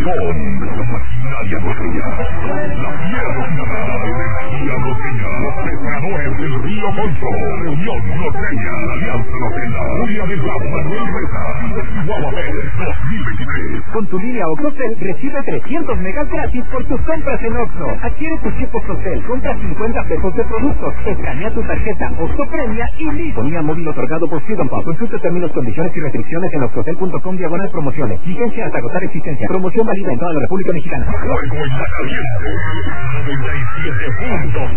de la maquinaria norteña. La fiera cocinada de energía norteña. Los pescadores del Río Concho. Reunión norteña. Alianza Norteña. Julia de Blas, Manuel Mesa. Chihuahua Fest 2023. Con tu línea Oxocel recibe 300 megas gratis por tus compras en Oxxo. Adquiere tu chip Oxocel, compra 50 pesos de productos, escanea tu tarjeta Oxxo Premia y listo. Línea móvil otorgado por Freedom Pop. Consulta términos, condiciones y restricciones en oxocel.com/promociones. Vigencia hasta agotar existencia. Promoción válida en toda la República Mexicana. Juego en la caliente. 97.5.